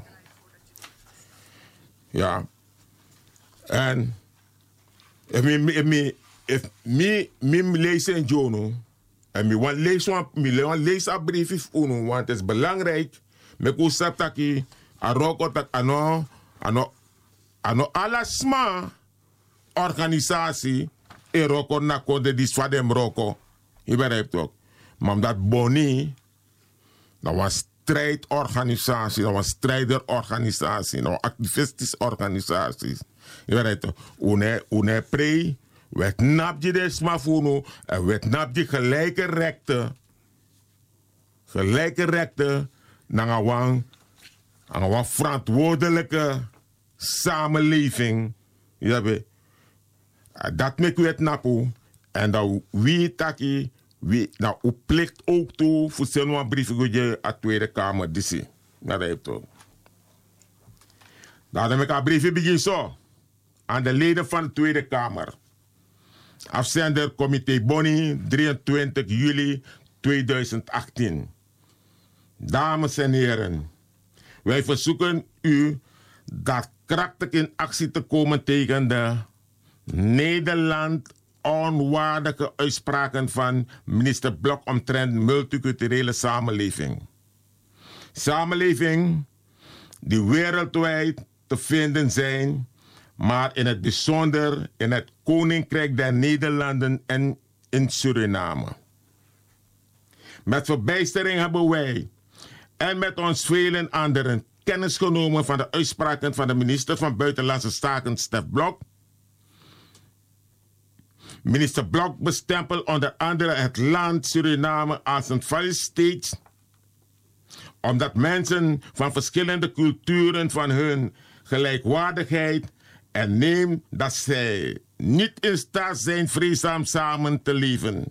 Ja. En if me if me if me me lees in jono. En me want lees een me want lees een briefje uno want het is belangrijk. Me ku saptaki a roko tak ano ano ano alasma organisatie. E roko na konde die swadem roko. Je begrijpt ook. Maar omdat Boni, dat was strijdorganisatie, dat was strijderorganisatie, dat was activistische organisatie. Je begrijpt ook. Une, une pre, werd nap je de smafuno, en werd nap je gelijke rechten, gelijke rechten, naar een, een verantwoordelijke samenleving. Je weet. Dat me kwet napu. En dat wie taki, wie, nou, u plicht ook toe voor zo'n brief aan de Tweede Kamer. Disi. Dat heeft toch. Dat heb ik een briefje begin zo. Aan de leden van de Tweede Kamer. Afzender Comité Boni, drieëntwintig juli tweeduizend achttien. Dames en heren. Wij verzoeken u daadkrachtig in actie te komen tegen de Nederland onwaardige uitspraken van minister Blok omtrent multiculturele samenleving. Samenleving die wereldwijd te vinden zijn, maar in het bijzonder in het Koninkrijk der Nederlanden en in Suriname. Met verbijstering hebben wij en met ons velen anderen kennis genomen van de uitspraken van de minister van Buitenlandse Zaken, Stef Blok. Minister Blok bestempelt onder andere het land Suriname als een failliet state, omdat mensen van verschillende culturen van hun gelijkwaardigheid en neemt dat zij niet in staat zijn vreedzaam samen te leven.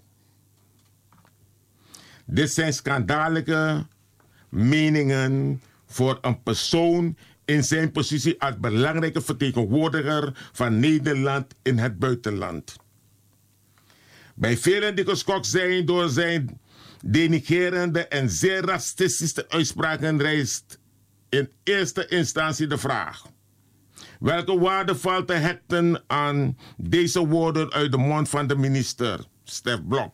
Dit zijn schandalige meningen voor een persoon in zijn positie als belangrijke vertegenwoordiger van Nederland in het buitenland. Bij velen die geschokt zijn door zijn denigrerende en zeer racistische uitspraken rijst in eerste instantie de vraag: welke waarde valt te hechten aan deze woorden uit de mond van de minister, Stef Blok?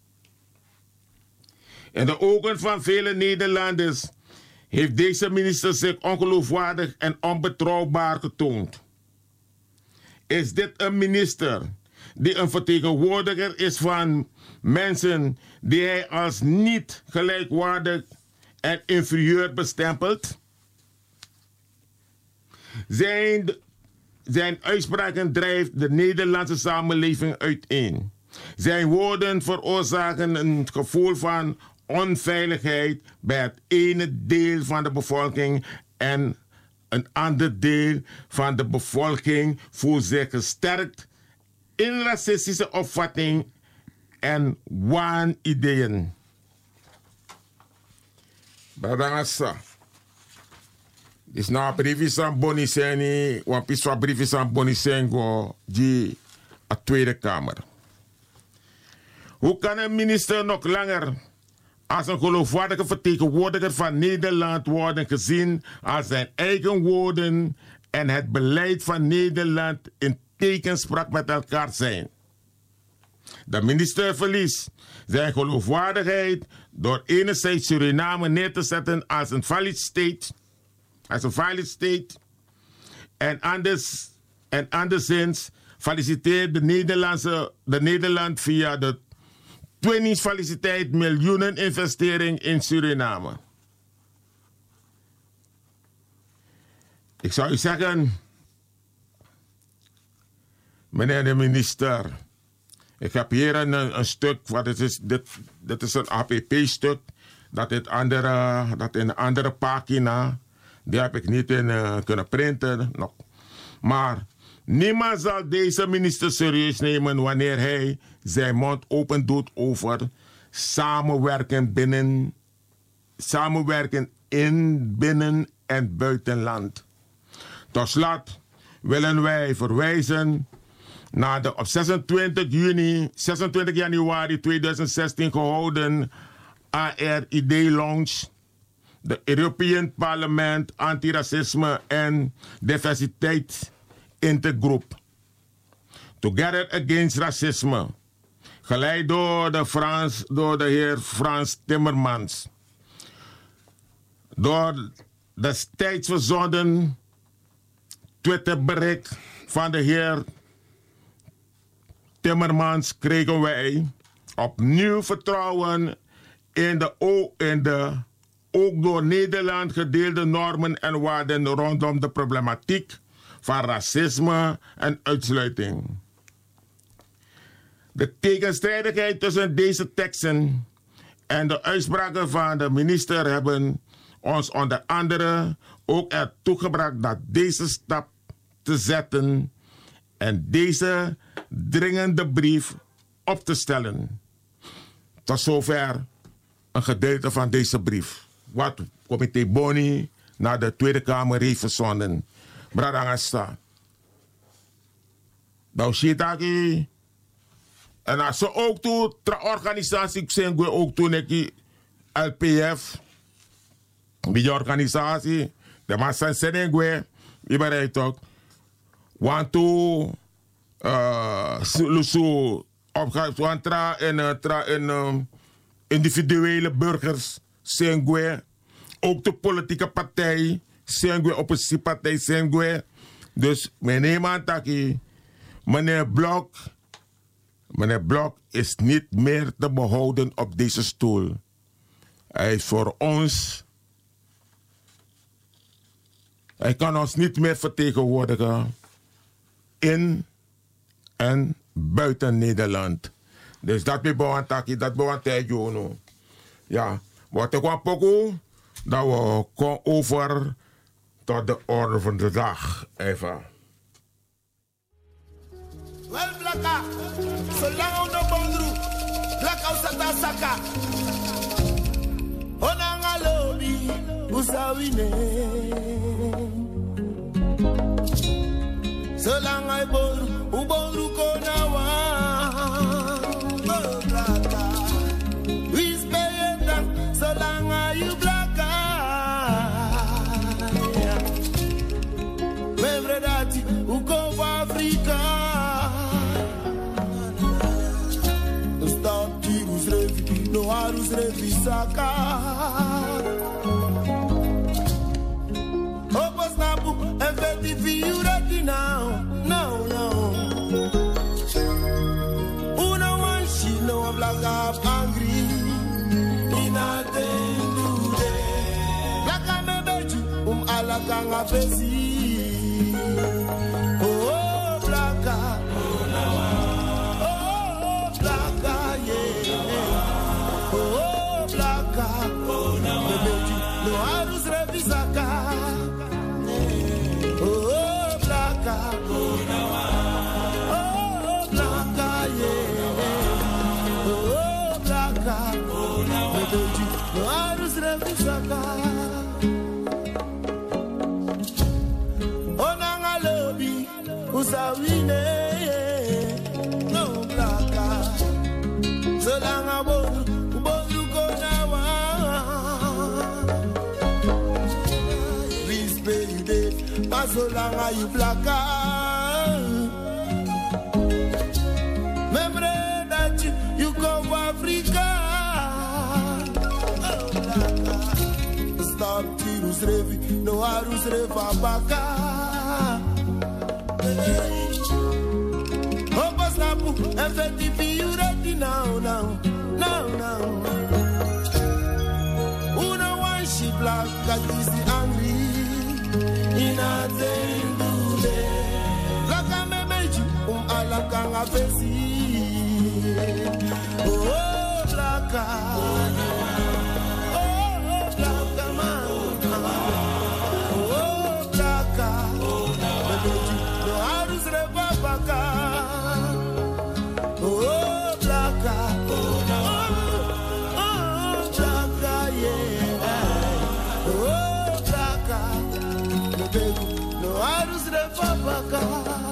In de ogen van vele Nederlanders heeft deze minister zich ongeloofwaardig en onbetrouwbaar getoond. Is dit een minister die een vertegenwoordiger is van mensen die hij als niet gelijkwaardig en inferieur bestempelt? Zijn, zijn uitspraken drijft de Nederlandse samenleving uiteen. Zijn woorden veroorzaken een gevoel van onveiligheid bij het ene deel van de bevolking en een ander deel van de bevolking voelt zich gesterkt in racistische opvatting en waanideeën. Badangasa. Is na briefi san boniseni, wan piswa briefi san bonisengo die a Tweede Kamer. Hoe kan een minister nog langer als een geloofwaardige vertegenwoordiger van Nederland worden gezien als zijn eigen woorden en het beleid van Nederland in tegenspraak met elkaar zijn? De minister verliest zijn geloofwaardigheid door enerzijds Suriname neer te zetten als een valid state, als een valid state, en, anders, en anderszins feliciteert de Nederlandse, de Nederland via de twintig feliciteit miljoenen investering in Suriname. Ik zou u zeggen, meneer de minister, ik heb hier een, een stuk, wat het is, dit, dit is een A P P-stuk, dat, het andere, dat in een andere pagina, die heb ik niet in uh, kunnen printen. Nog. Maar niemand zal deze minister serieus nemen wanneer hij zijn mond open doet over samenwerken binnen, samenwerken in, binnen en buitenland. Tot slot willen wij verwijzen naar de op zesentwintig juni, zesentwintig januari tweeduizend zestien gehouden A R I D-lounge, de European Parlement Antiracisme en Diversiteit Intergroep. Together Against Racisme, geleid door de, Frans, door de heer Frans Timmermans. Door destijds verzonden Twitterbericht van de heer Timmermans kregen wij opnieuw vertrouwen in de, in de ook door Nederland gedeelde normen en waarden rondom de problematiek van racisme en uitsluiting. De tegenstrijdigheid tussen deze teksten en de uitspraken van de minister hebben ons onder andere ook ertoe gebracht dat deze stap te zetten en deze dringende brief op te stellen. Tot zover een gedeelte van deze brief. Wat comité Boni naar de Tweede Kamer heeft verzonden. Bradangasta. Nou, Shitaki. En als ze ook toe, de organisatie, zijn we ook toen ik L P F, die organisatie, de massa zijn we, die bereidt ook, want toe, lusu, want tra en tra en individuele burgers zijn we, ook de politieke partij, zijn we, oppositiepartij zijn we. Dus meneer Antaki, meneer Blok, meneer Blok is niet meer te behouden op deze stoel. Hij is voor ons. Hij kan ons niet meer vertegenwoordigen in en buiten Nederland. Dus dat is bewan taki, dat bewan tejono. Ja, wat ik wou pokoe, dat we komen over tot de orde van de dag. Even. Wel blaka, zolang we no bondru, blaka usata saka. Onanga lobi, usawine. Zolang I boru, u boru konawa. Oh, blaka. We spay dan, zolang I blaka. Membre dati, u go for Africa. Stop tirus revi, no harus revi saka. Opos napu, en veti fi you ready now. No, no. Una one she know I'm black up angry. In a day do day. Black I'm a beju, um ala kanga pesi. Oh, oh, black oh, now. Oh, black yeah. Oh, black oh, now. The beju, no harus revisaka. Oh, black oh, now. Oh, black yeah. Oh, black oh, now. The beju, no harus revisaka. Onanga lobi, usawine, no blaka. Solanga boru, boru konawa. Please pay you dead, but solanga you blaka. Membre that you, you come for Africa. Oh, blaka. Stop tirus revi, no harus reva baka. Opas napu, en veti fi you ready now, now, now, now. Una one she black, cause is the angry. In a thing do they. Black a me meji, um ala kanga pesi. Oh, black a. Oh, black a man. Oh, black a. No harus reva baka. Oh, blaka. Oh, oh, blaka, yeah. Oh, blaka. No baby, no harus reva baka.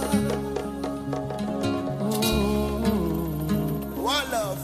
One love.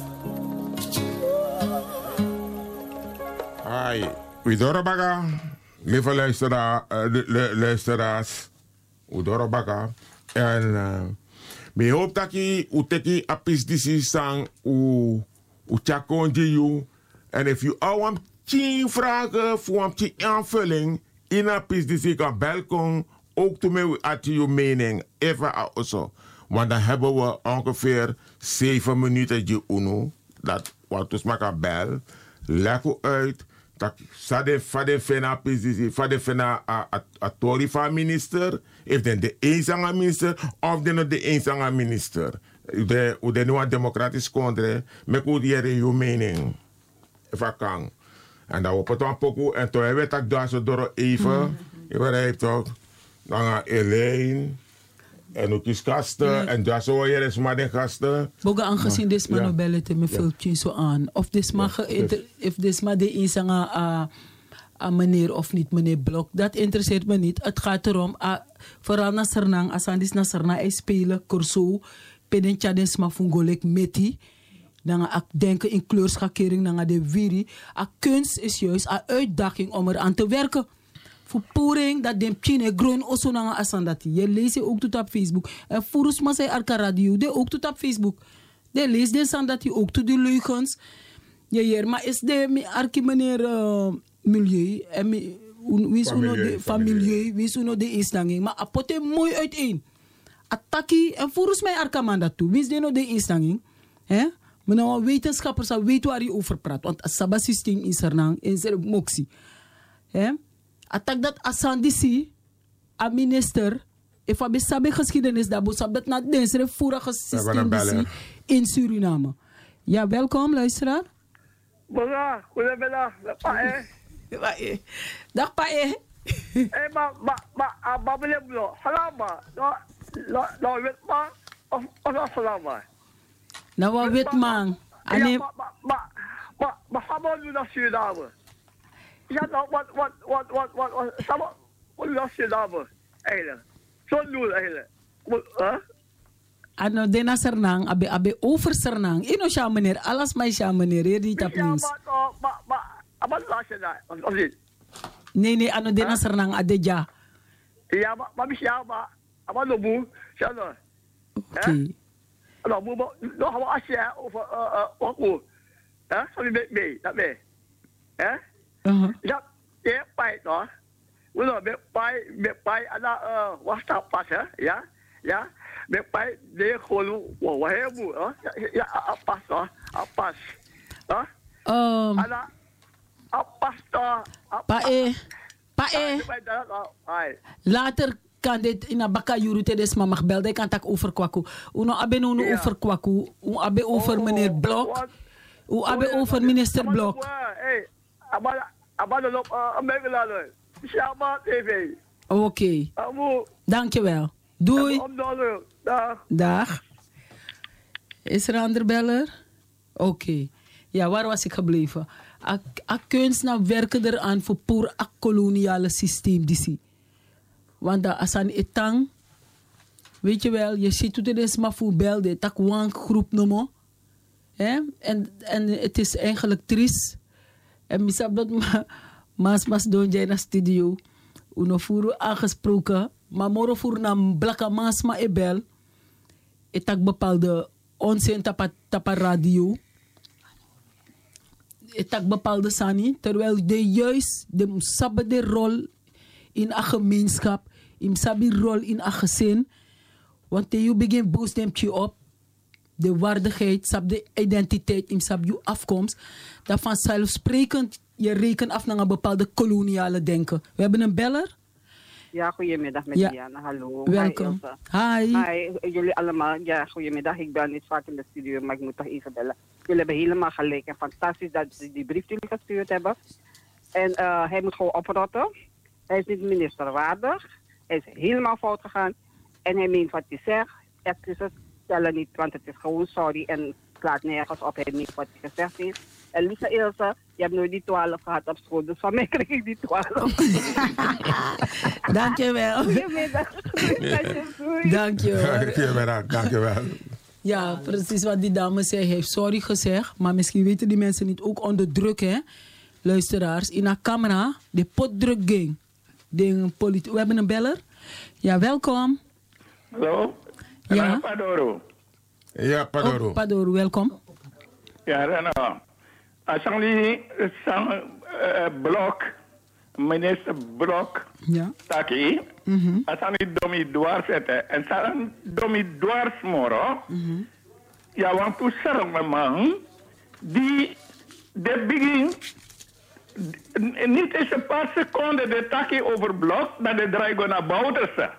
Hi, Udoro Baga, lieve luistera, uh, lu- luisteraars, Udoro Baga. En uh, me hoop dat je uteki apis disi sang u u chakonji you. En if you al want tien vragen voor een tien aanvulling in apis disi kan belkom ook to me at je mening even also. Want dan hebben we ongeveer zeven minuten je uno dat wat dus maar kan bel. Leg u uit. Dat sade fade fena pizzi fade fena a a, a tori van minister if den de eenzanga minister of den de eenzanga minister de u de nieuwe democratisch kondre me ku diere je mening if kan en dan op het een poku en toen weet ik daar zo door even je weet toch dan Elaine en ook is gasten en daar zo hier is maar de gasten. Boga aangezien dit maar nobel te me veel zo aan of dit mag if dit maar de insanga a a meneer of niet meneer Blok dat interesseert me niet. Het gaat erom a vooral na Sernang asandis na Serna e spelen kurso pedentja des ma fungolek meti. Dan ik denk in kleurschakering dan de viri. A kunst is juist a uitdaging om er aan te werken. Verpoering dat de pine groen oso nanga asandati. Je leest je ook tot op Facebook. En furus ma say arka radio de ook tot op Facebook. De lees de sandati ook tot de leugens. Je hier maar is de mi arki meneer uh, milieu en mi wis uno de familie wis uno de instanging maar apote mooi uiteen. Attaki en furus mij arka mandatu wis de no de instanging. Hè? Maar nou wetenschappers weten waar je over praat want het saba systeem is er nang in zijn moxie. Hè? Atak dat asandisi, a minister, if we sabe geschiedenis dat boodschap dat na deze vorige systeem in Suriname. Ja, welkom luisteraar. Bonga, goedemiddag, pa eh. Dag pa eh. Eh, maar, maar, maar, maar, meneer Blo, salama. Nou, nou, weet man, of, of nou salama. Nou, wat weet man. Ja, maar, maar, maar, maar, maar, samen doen naar Suriname. Ja, nou, wat, wat, wat, wat, wat, wat, samen, wat doen naar Suriname, eigenlijk. Zo'n doel, eigenlijk. Huh? Ano dena sernang, abe abe over sernang. Ino siya meneer, alas may siya meneer, Rita please. Ja, maar, maar, maar, maar, laat je daar, of niet? Nee, nee, ano dena sernang adeja. Ja, maar, maar, ja, maar, maar, no moe, ja, no. Oké. Nou, moe, nog wat als je over, eh, eh, wat moe. Hè, zo niet mee, dat mee. Hè? Ja, je pijt, hoor. Hoe dan, met pijt, met pijt, en dan, eh, wat staat pas, hè? Ja, ja. Met pijt, nee, gewoon, wat heel moe, hoor. Ja, pas, hoor. Pas. Hè? Um, En dan, pas, hoor. Pa e, pa e. Later kan dit in een baka juru te des mama gebeld. Ik kan tak over kwaku. Uno abe no Ja. over kwaku. U abe over meneer Blok. U abe over minister Blok. Hey, abada, abada lop, uh, Amerika Shama T V. Oké. Okay. Dankjewel. Doei. Dag. Dag. Is er een ander beller? Oké. Okay. Ja, waar was ik gebleven? A kunstenaar werken eraan voor poor a koloniale systeem. Die want dat als een etang, weet je wel, je ziet hoe het is maar voor belde, tak wank groep noemen. En, en het is eigenlijk triest. En misap dat ma, mas mas doen jij naar studio. Uno voeren aangesproken, maar moro voeren naar blakka mas ma ebel. Het tak bepaalde onzin tapa, tapa radio. Het tak bepaalde sani, terwijl de juist de sabbe de rol in een gemeenschap, in sabi rol in een gezin, want je begint boost dem je op, de waardigheid, sab de identiteit, in sab je afkomst, dat vanzelfsprekend je rekent af naar een bepaalde koloniale denken. We hebben een beller. Ja, goedemiddag met Ja. Diana, hallo. Welkom. Hi, Hi. Hi, jullie allemaal. Ja, goedemiddag. Ik ben niet vaak in de studio, maar ik moet toch even bellen. Jullie hebben helemaal gelijk en fantastisch dat ze die brief jullie gestuurd hebben. En uh, hij moet gewoon oprotten. Hij is niet ministerwaardig. Hij is helemaal fout gegaan. En hij meent wat hij zegt. Excuses stellen niet, want het is gewoon sorry. En het slaat nergens op. Hij meent wat hij gezegd heeft. En Lisa Ilse, je hebt nooit die twaalf gehad op school. Dus van mij krijg ik die twaalf. Dankjewel. Goedemiddag. Dankjewel. Dankjewel. Dankjewel. Ja, precies wat die dame zei. Hij heeft sorry gezegd. Maar misschien weten die mensen niet ook onder druk, hè. Luisteraars. In een camera, de potdruk ging. De politi- We hebben een beller. Ja, welkom. Hallo? Ja. Padoro. Ja, Padoro. Oh, Padoro, welkom. Ja, Reno. Als je sang Blok, minister Blok, ja. Taki, Mm-hmm. als je domi dwars zetten, en zijn domi dwars moro, Mm-hmm. ja, want toen zeg me man, die, de begin, niet eens een paar seconden de Taki over Blok, dat de draai naar buiten.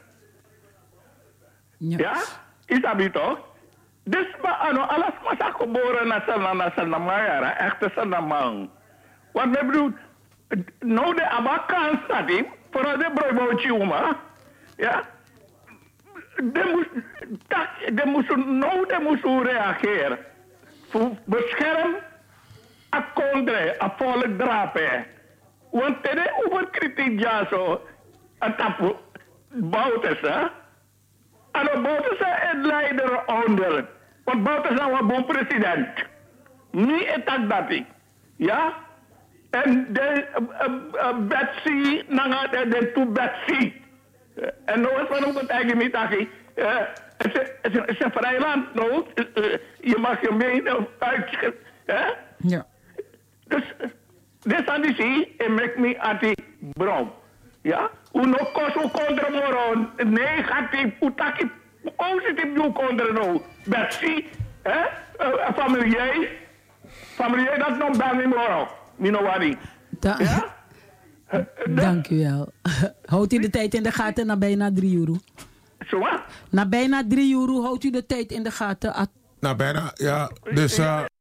Ja. Ja? Is dat niet toch? Dus maar ano, alles mas ako geboren na sana na sana mayara, echte sana man. Want we bedoel, nou de abakan staat in, vooral de broodbootje oma, ja. De moest, dat, de moest, nou de moest reageren. Voor bescherm, a kondre, a volk drapen. Want de overkritiek ja zo, a tapu, buiten, ano buiten is leider onder. Want buiten is een bon president. Niet etak dat ik. Ja? En de uh, uh, Betsy, nanga de, de to Betsy. Uh, en nou is van hem het eigen niet dat ik. Het is een vrij land, nou. Uh, uh, je mag je mening uit. Uh, ja. Dus, dit aan die zie, en maak me anti-brom. Ja? Uno koso contra moron, negatief, utaki positief doe contra nou. Betsy, hè? Uh, familie, familie dat nog bij me moron. Mino wadi. Da- Ja? Dank u wel. Houdt u de tijd in de gaten na bijna drie euro? Zo wat? Na bijna drie euro houdt u de tijd in de gaten. Nou, bijna, ja. Dus... Uh,